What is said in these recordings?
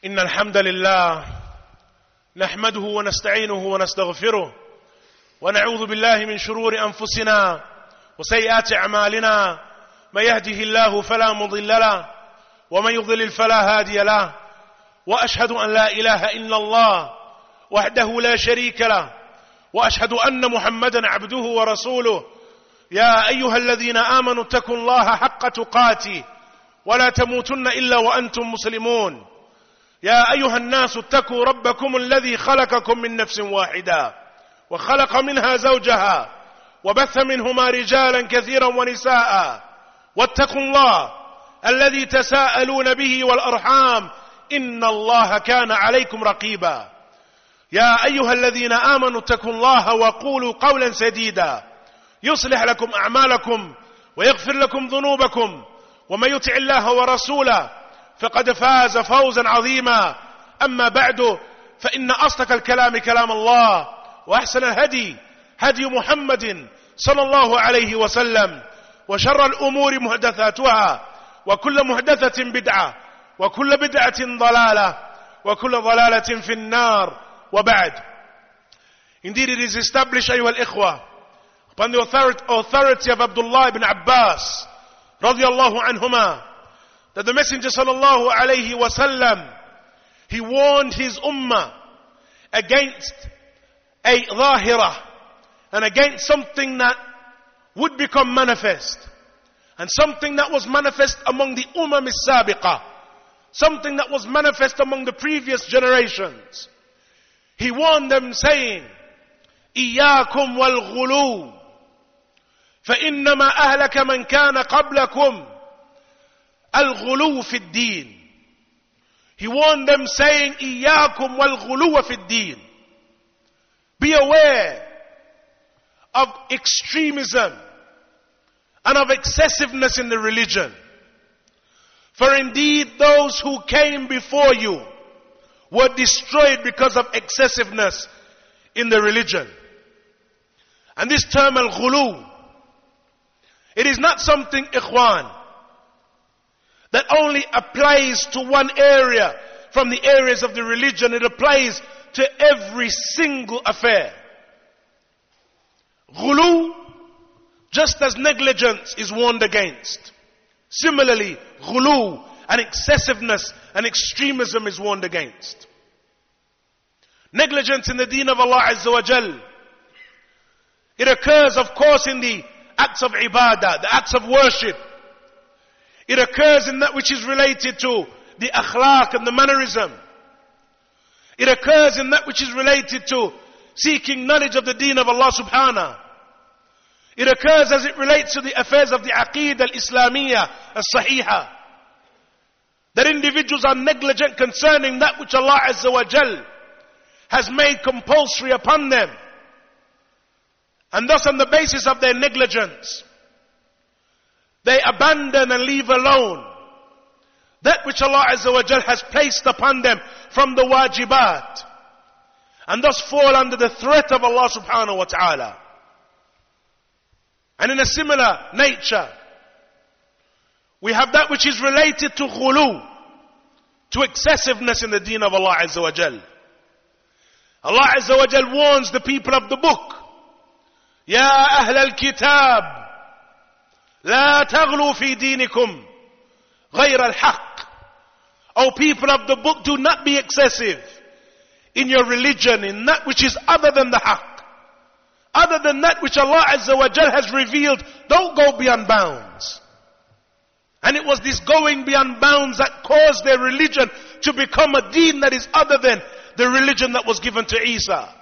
إن الحمد لله نحمده ونستعينه ونستغفره ونعوذ بالله من شرور أنفسنا وسيئات أعمالنا. من يهده الله فلا مضل له ومن يضلل فلا هادي له، وأشهد أن لا إله إلا الله وحده لا شريك له، وأشهد أن محمدا عبده ورسوله. يا أيها الذين آمنوا اتقوا الله حق تقاته ولا تموتن إلا وأنتم مسلمون. يا أيها الناس اتقوا ربكم الذي خلقكم من نفس واحدة وخلق منها زوجها وبث منهما رجالا كثيرا ونساء، واتقوا الله الذي تساءلون به والأرحام إن الله كان عليكم رقيبا. يا أيها الذين آمنوا اتقوا الله وقولوا قولا سديدا يصلح لكم أعمالكم ويغفر لكم ذنوبكم، ومن يطع الله ورسوله فقد فاز فوزا عظيما. أما بعد، فإن أصدق الكلام كلام الله، وأحسن الهدي هدي محمد صلى الله عليه وسلم، وشر الأمور محدثاتها، وكل محدثة بدعة، وكل بدعة ضلالة، وكل ضلالة في النار. وبعد. Indeed it is established, أيها الإخوة, upon the authority of Abdullah ibn Abbas radiyallahu anhuma, that the Messenger sallallahu alayhi wasallam, he warned his ummah against a zahirah, and against something that would become manifest, and something that was manifest among the ummah as-sabiqah, something that was manifest among the previous generations. He warned them saying, إياكم والغلو فإنما أهلك من كان قبلكم الغلو في الدين. He warned them saying, إياكم والغلو في الدين. Be aware of extremism and of excessiveness in the religion. For indeed those who came before you were destroyed because of excessiveness in the religion. And this term al-ghulu, it is not something, ikhwan, that only applies to one area from the areas of the religion. It applies to every single affair. Ghulu, just as negligence is warned against, similarly ghulu and excessiveness and extremism is warned against. Negligence in the deen of Allah Azza wa Jal, it occurs of course in the acts of ibadah, the acts of worship. It occurs in that which is related to the akhlaq and the mannerism. It occurs in that which is related to seeking knowledge of the deen of Allah subhanahu. It occurs as it relates to the affairs of the aqeedah al-islamiyah as-sahihah. That individuals are negligent concerning that which Allah Azza wa Jal has made compulsory upon them. And thus on the basis of their negligence, they abandon and leave alone that which Allah Azza wa Jal has placed upon them from the wajibat, and thus fall under the threat of Allah subhanahu wa ta'ala. And in a similar nature, we have that which is related to ghulu, to excessiveness in the deen of Allah Azza wa Jal. Allah Azza wa Jal warns the people of the book, Ya ahl al-kitab, la taghlu fi dinikum ghayr al-haq. O people of the book, do not be excessive in your religion, in that which is other than the haqq. Other than that which Allah Azza wa Jal has revealed, don't go beyond bounds. And it was this going beyond bounds that caused their religion to become a deen that is other than the religion that was given to Isa.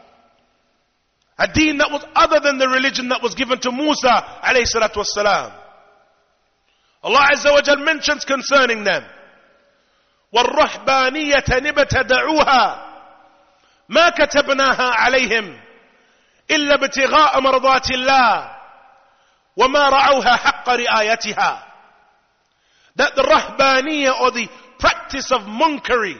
A deen that was other than the religion that was given to Musa alayhi salatu wassalam. Allah Azza wa Jal mentions concerning them, وَالرَّحْبَانِيَّةَ نِبْتَدَعُوهَا مَا كَتَبْنَاهَا عَلَيْهِمْ إِلَّا ابْتِغَاءَ مَرْضَاتِ اللَّهِ وَمَا رَعَوْهَا حَقَّ رِعَايَتِهَا. That the rahbaniyya, or the practice of monkery,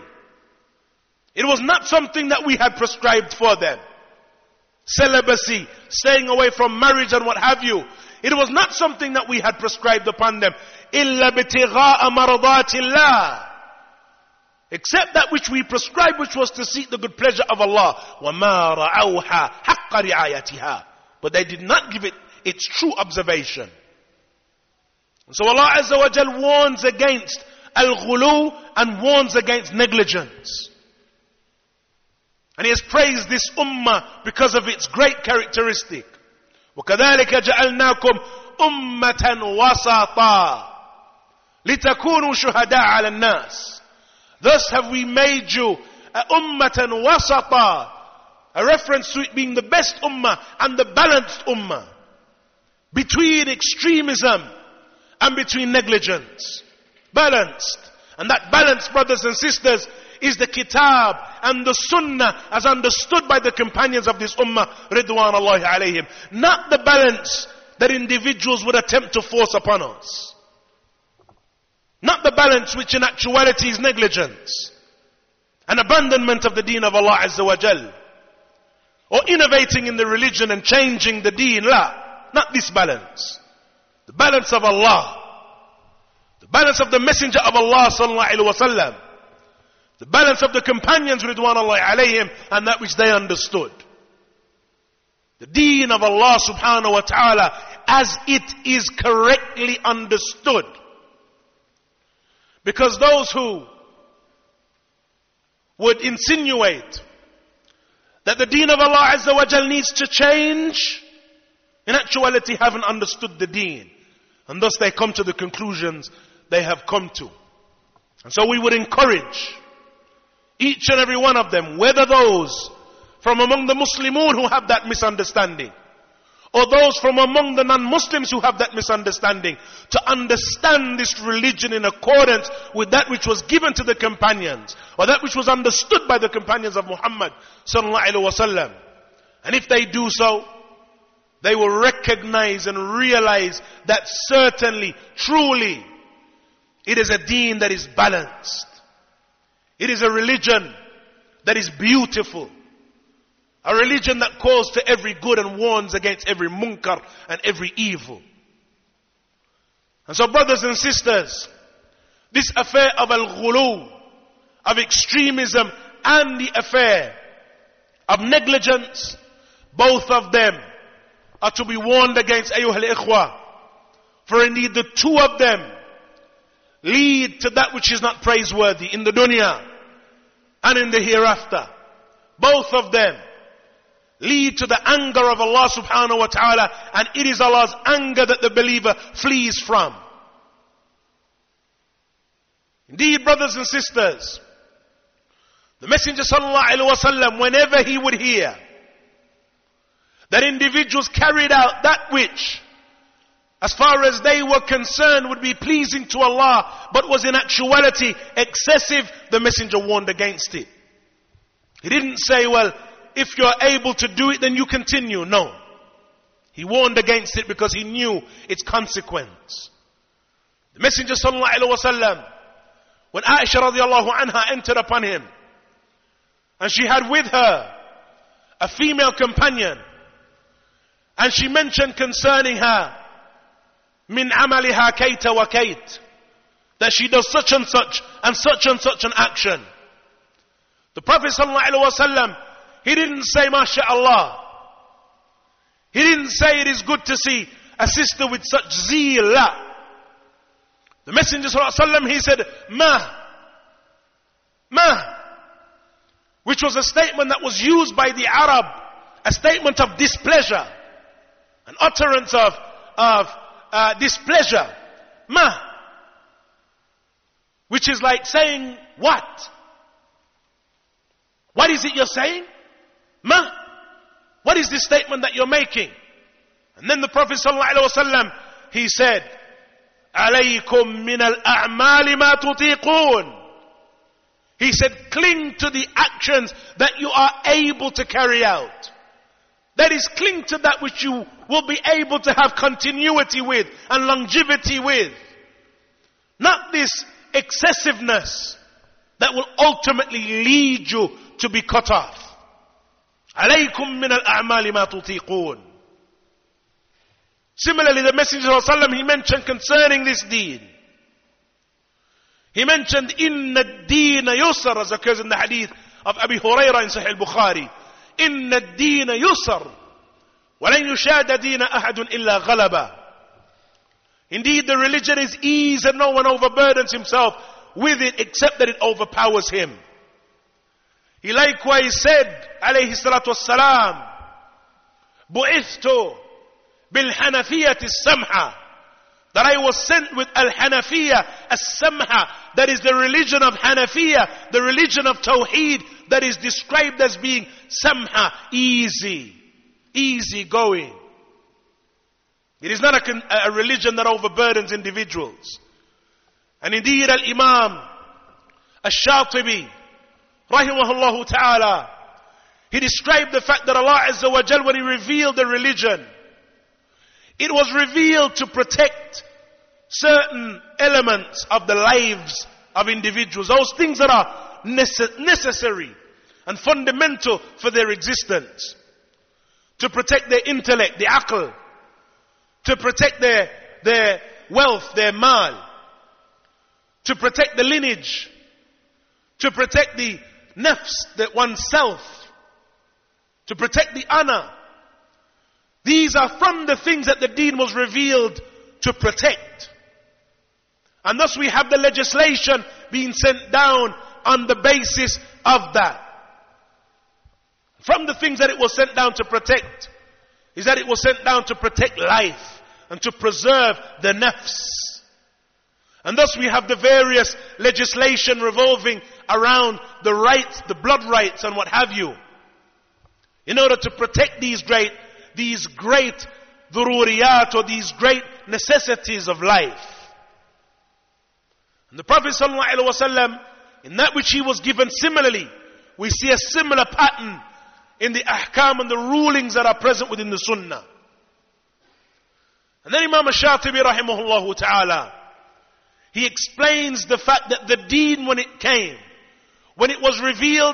it was not something that we had prescribed for them. Celibacy, staying away from marriage and what have you. It was not something that we had prescribed upon them. إِلَّا ابْتِغَاءَ مَرْضَاتِ اللَّهِ. except that which we prescribed, which was to seek the good pleasure of Allah. وَمَا رَعَوْهَا حَقَّ رِعَايَتِهَا. But they did not give it its true observation. So Allah Azza wa Jal warns against al-ghulu and warns against negligence. And He has praised this ummah because of its great characteristic. وَكَذَلِكَ جَعَلْنَاكُمْ أُمَّةً وَسَطًا لِتَكُونُوا شُهَدَاءَ عَلَى النَّاسِ. Thus have we made you ummatan wasata, a reference to it being the best ummah and the balanced ummah, between extremism and between negligence. Balanced. And that balance, brothers and sisters, is the kitab and the sunnah as understood by the companions of this ummah, ridwanullahi alayhim. Not the balance that individuals would attempt to force upon us. Not the balance which in actuality is negligence, an abandonment of the deen of Allah Azza wa Jal, or innovating in the religion and changing the deen. La, not this balance. The balance of Allah, the balance of the Messenger of Allah sallallahu alaihi wasallam, the balance of the companions ridwanullahi alayhim, and that which they understood. The deen of Allah subhanahu wa ta'ala as it is correctly understood. Because those who would insinuate that the deen of Allah Azza wa Jal needs to change, in actuality haven't understood the deen. And thus they come to the conclusions they have come to. And so we would encourage each and every one of them, whether those from among the Muslimun who have that misunderstanding, or those from among the non-Muslims who have that misunderstanding, to understand this religion in accordance with that which was given to the companions, or that which was understood by the companions of Muhammad sallallahu alaihi wasallam. And if they do so, they will recognize and realize that certainly, truly, it is a deen that is balanced. It is a religion that is beautiful. A religion that calls to every good and warns against every munkar and every evil. And so, brothers and sisters, this affair of al-ghulu, of extremism, and the affair of negligence, both of them are to be warned against, ayyuhal ikhwa. For indeed the two of them lead to that which is not praiseworthy in the dunya and in the hereafter. Both of them lead to the anger of Allah subhanahu wa ta'ala, and it is Allah's anger that the believer flees from. Indeed, brothers and sisters, the Messenger sallallahu alaihi wasallam, whenever he would hear that individuals carried out that which, as far as they were concerned, would be pleasing to Allah, but was in actuality excessive, the Messenger warned against it. He didn't say, well, if you're able to do it, then you continue. No. He warned against it because he knew its consequence. The Messenger sallallahu alaihi wasallam, when Aisha radiallahu anha entered upon him, and she had with her a female companion, and she mentioned concerning her, min amaliha kaita wa kait, that she does such and such and such and such an action. The Prophet sallallahu alaihi wasallam, he didn't say MashaAllah. He didn't say it is good to see a sister with such zeal. The Messenger sallallahu alaihi wasallam, he said ma, which was a statement that was used by the Arab, a statement of displeasure, an utterance of displeasure. Ma, which is like saying what? What is it you're saying? Ma, what is this statement that you're making? And then the Prophet ﷺ, he said, alaykum min al-a'mali ma tutiqun. He said, cling to the actions that you are able to carry out. That is, cling to that which you will be able to have continuity with and longevity with. Not this excessiveness that will ultimately lead you to be cut off. Alaykum min al-a'mali ma tutiqun. Similarly, the Messenger ﷺ, he mentioned concerning this deen, He mentioned, Inna ad-deena yusr, as occurs in the hadith of Abi Hurairah in Sahih al-Bukhari. Inna ad-deena yusr, walan yushada deena ahadun illa ghalaba. Indeed, the religion is ease and no one overburdens himself with it except that it overpowers him. He likewise said, alayhi salatu wassalam, bu'ithtu bil-hanafiyyati as-samha, that I was sent with al-Hanafiyya as-samha, that is the religion of Hanafiyya, the religion of Tawheed, that is described as being samha, easy going. It is not a religion that overburdens individuals. And indeed, Al-Imam Ash-Shatibi, rahimahullah ta'ala, he described the fact that Allah Azza wa Jal, when He revealed the religion, it was revealed to protect certain elements of the lives of individuals, those things that are necessary and fundamental for their existence. To protect their intellect, the aql, to protect their wealth, their mal, to protect the lineage, to protect the nafs, that oneself, to protect the honor. These are from the things that the deen was revealed to protect. And thus we have the legislation being sent down on the basis of that. From the things that it was sent down to protect is that it was sent down to protect life and to preserve the nafs. And thus we have the various legislation revolving around the rights, the blood rights and what have you, in order to protect these great dhururiyat, or these great necessities of life. And the Prophet ﷺ, in that which he was given similarly, we see a similar pattern in the ahkam and the rulings that are present within the sunnah. And then Imam Ash-Shatibi rahimahullah ta'ala, he explains the fact that the deen, when it came, when it was revealed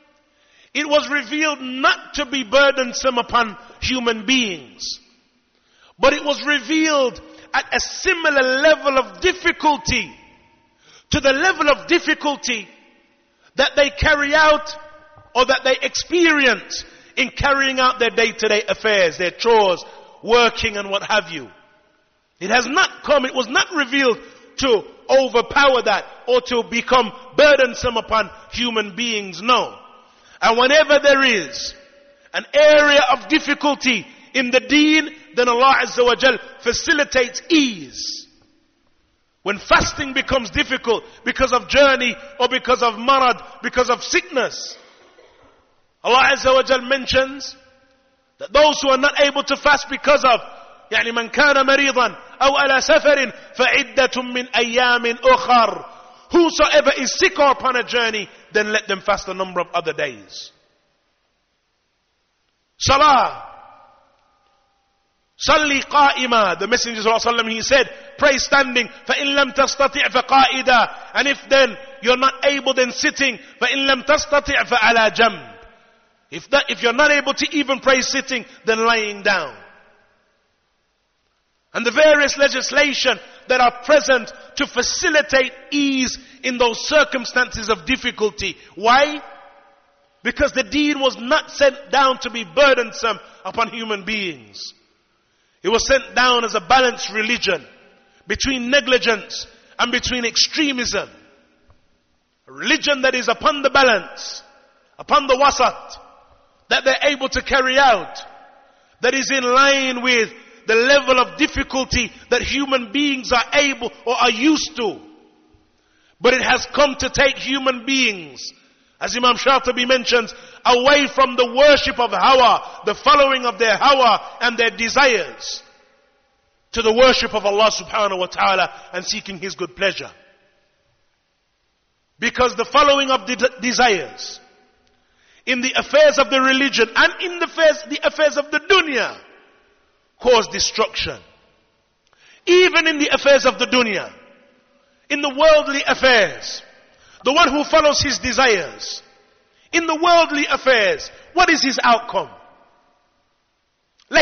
not to be burdensome upon human beings, but it was revealed at a similar level of difficulty to the level of difficulty that they carry out or that they experience in carrying out their day-to-day affairs, their chores, working and what have you. It was not revealed to overpower that or to become burdensome upon human beings, no. And whenever there is an area of difficulty in the deen, then Allah Azza wa Jal facilitates ease. When fasting becomes difficult because of journey or because of marad, because of sickness, Allah Azza wa Jal mentions that those who are not able to fast because of من كان مريضا أو على سفر فعدة من أيام أخر, whosoever is sick or upon a journey, then let them fast a number of other days. Salah, Salli qa'ima, the Messenger ﷺ, he said, pray standing. فَإِن لَمْ تَسْتَطِعْ فَقَائِدًا, and if then you're not able, then sitting. فَإِن لَمْ تَسْتَطِعْ فَعَلَى جَنْبٍ, if you're not able to even pray sitting, then lying down. And the various legislation that are present to facilitate ease in those circumstances of difficulty. Why? Because the deen was not sent down to be burdensome upon human beings. It was sent down as a balanced religion between negligence and between extremism. A religion that is upon the balance, upon the wasat, that they're able to carry out, that is in line with the level of difficulty that human beings are able or are used to. But it has come to take human beings, as Imam Shatibi mentions, away from the worship of hawa, the following of their hawa and their desires, to the worship of Allah subhanahu wa ta'ala and seeking His good pleasure. Because the following of the desires in the affairs of the religion and in the affairs of the dunya cause destruction. Even in the affairs of the dunya, in the worldly affairs, the one who follows his desires, in the worldly affairs, what is his outcome?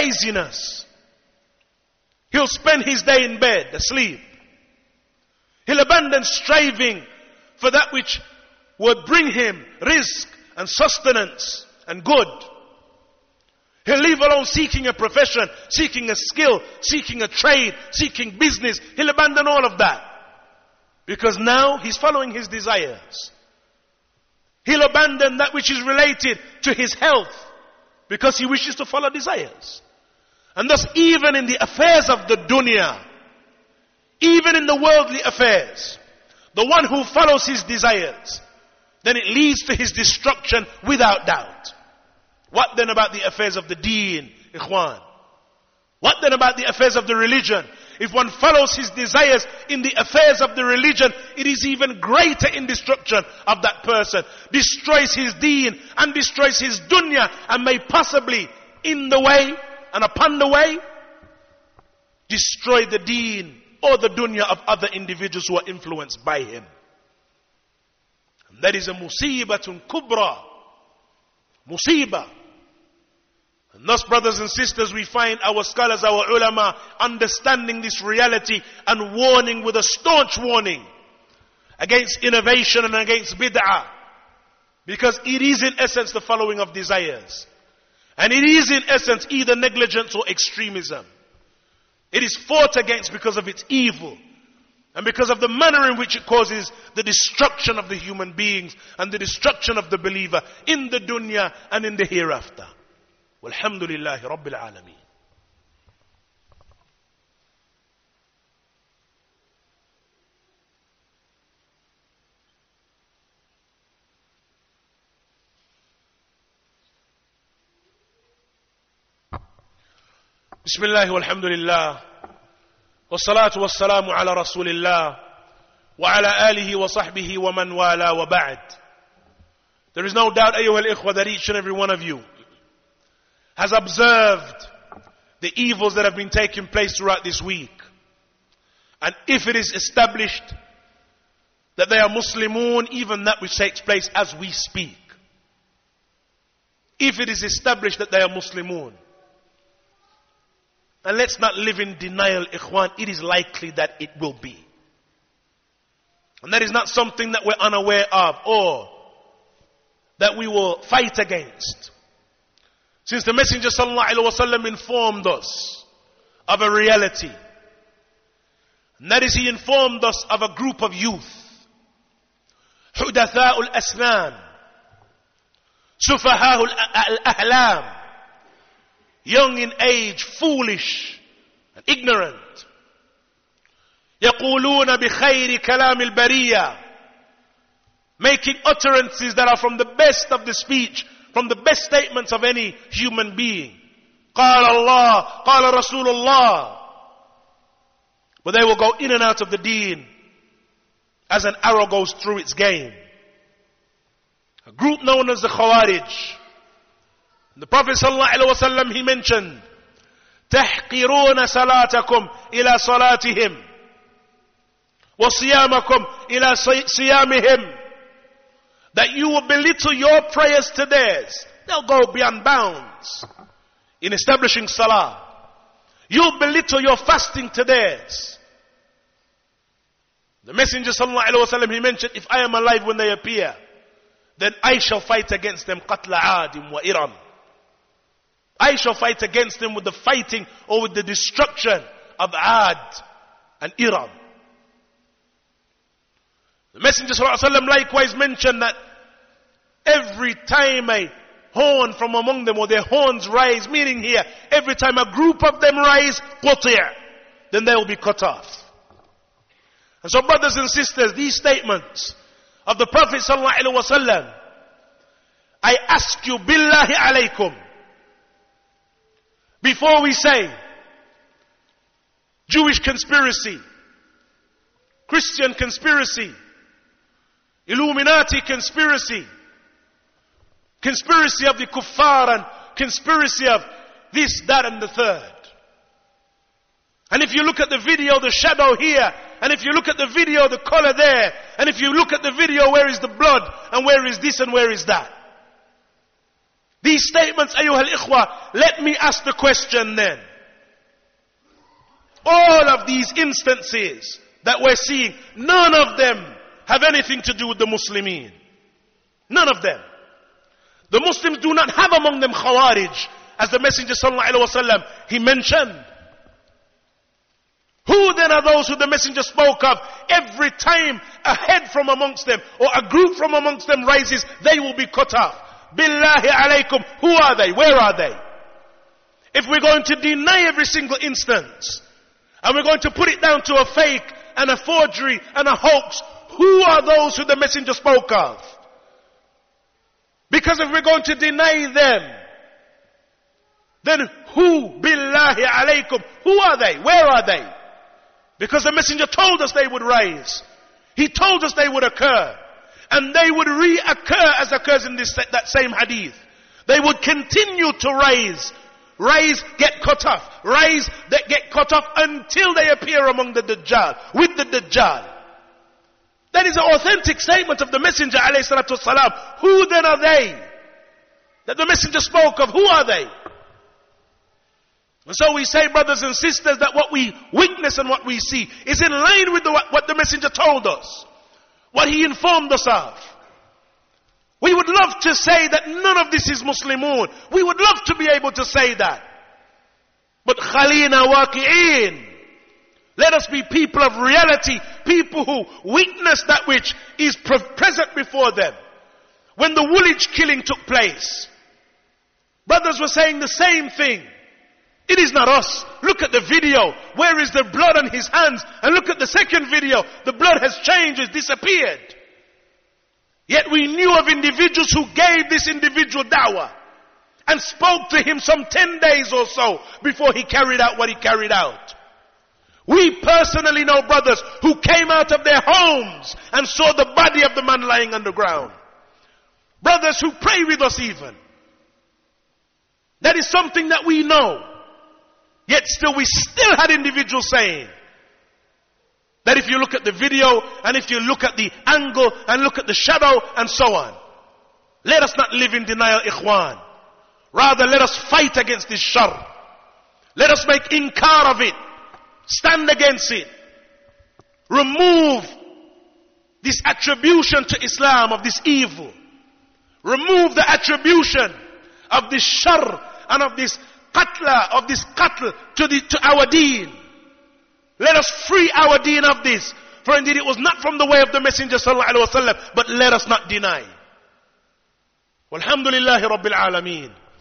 Laziness. He'll spend his day in bed, asleep. He'll abandon striving for that which would bring him rizq and sustenance and good. He'll leave alone seeking a profession, seeking a skill, seeking a trade, seeking business. He'll abandon all of that. Because now he's following his desires. He'll abandon that which is related to his health because he wishes to follow desires. And thus even in the affairs of the dunya, even in the worldly affairs, the one who follows his desires, then it leads to his destruction without doubt. What then about the affairs of the deen, ikhwan? What then about the affairs of the religion? If one follows his desires in the affairs of the religion, it is even greater in destruction of that person. Destroys his deen and destroys his dunya, and may possibly in the way and upon the way destroy the deen or the dunya of other individuals who are influenced by him. And that is a musibatun kubra. Musibah. And thus, brothers and sisters, we find our scholars, our ulama, understanding this reality and warning with a staunch warning against innovation and against bid'ah. Because it is in essence the following of desires. And it is in essence either negligence or extremism. It is fought against because of its evil and because of the manner in which it causes the destruction of the human beings and the destruction of the believer in the dunya and in the hereafter. Walhamdulillahi Rabbil Alameen. Bismillah walhamdulillah. Wassalatu wassalamu ala rasulillah. Wa ala alihi wa sahbihi wa man wala wa ba'd. There is no doubt, ayyuhal ikhwa, that each and every one of you has observed the evils that have been taking place throughout this week. And if it is established that they are Muslimun, even that which takes place as we speak. If it is established that they are Muslimun. And let's not live in denial, ikhwan. It is likely that it will be. And that is not something that we're unaware of or that we will fight against. Since the Messenger sallallahu alaihi wasallam informed us of a reality. And that is, he informed us of a group of youth. Hudatha'ul asnan. Sufaha'ul ahlam. Young in age, foolish and ignorant. يقولون بخير كلام البرية. Making utterances that are from the best of the speech, from the best statements of any human being. قال الله, قال رسول الله. But they will go in and out of the deen as an arrow goes through its game. A group known as the Khawarij. The Prophet ﷺ, he mentioned, تَحْقِرُونَ صَلَاتَكُمْ إِلَى صَلَاتِهِمْ وَصِيَامَكُمْ إِلَى صِيَامِهِمْ. That you will belittle your prayers to theirs. They'll go beyond bounds in establishing salah. You'll belittle your fasting to theirs. The Messenger ﷺ, he mentioned, if I am alive when they appear, then I shall fight against them قَتْلَ عَادٍ وَإِرَمٍ. I shall fight against them with the fighting or with the destruction of Ad and Iram. The Messenger ﷺ likewise mentioned that every time a horn from among them or their horns rise, meaning here, every time a group of them rise, قُطِعْ, then they will be cut off. And so brothers and sisters, these statements of the Prophet ﷺ, I ask you, billahi alaykum, before we say Jewish conspiracy, Christian conspiracy, Illuminati conspiracy, conspiracy of the kuffar and conspiracy of this, that and the third. And if you look at the video, the shadow here, and if you look at the video, the color there, and if you look at the video, where is the blood, and where is this and where is that? These statements, ayyuhal ikhwa, let me ask the question then. All of these instances that we're seeing, none of them have anything to do with the Muslimin. None of them. The Muslims do not have among them Khawarij, as the Messenger sallallahu alaihi wasallam, he mentioned. Who then are those who the Messenger spoke of? Every time a head from amongst them or a group from amongst them rises, they will be cut off. Billahi alaykum, who are they? Where are they? If we're going to deny every single instance, and we're going to put it down to a fake and a forgery and a hoax, who are those who the Messenger spoke of? Because if we're going to deny them, then who, billahi alaykum, who are they? Where are they? Because the Messenger told us they would rise. He told us they would occur. And they would reoccur as occurs in that same hadith. They would continue to rise. Rise, get cut off. Rise, get cut off until they appear among the Dajjal, with the Dajjal. That is an authentic statement of the Messenger alayhi salatu wasalam. Who then are they that the Messenger spoke of? Who are they? And so we say, brothers and sisters, that what we witness and what we see is in line with what the Messenger told us, what he informed us of. We would love to say that none of this is Muslimun. We would love to be able to say that. But khalina waqi'een. Let us be people of reality, people who witness that which is present before them. When the Woolwich killing took place, brothers were saying the same thing. It is not us. Look at the video. Where is the blood on his hands? And look at the second video. The blood has changed, has disappeared. Yet we knew of individuals who gave this individual dawah and spoke to him some 10 days or so before he carried out what he carried out. We personally know brothers who came out of their homes and saw the body of the man lying on the ground. Brothers who pray with us even. That is something that we know. Yet still we still had individuals saying that if you look at the video and if you look at the angle and look at the shadow and so on, let us not live in denial, ikhwan. Rather, let us fight against this shar. Let us make inkar of it. Stand against it. Remove this attribution to Islam of this evil. Remove the attribution of this shar and of this qatl to our deen. Let us free our deen of this. For indeed it was not from the way of the Messenger sallallahu alaihi wasallam, but let us not deny. Walhamdulillahi Rabbil Alameen.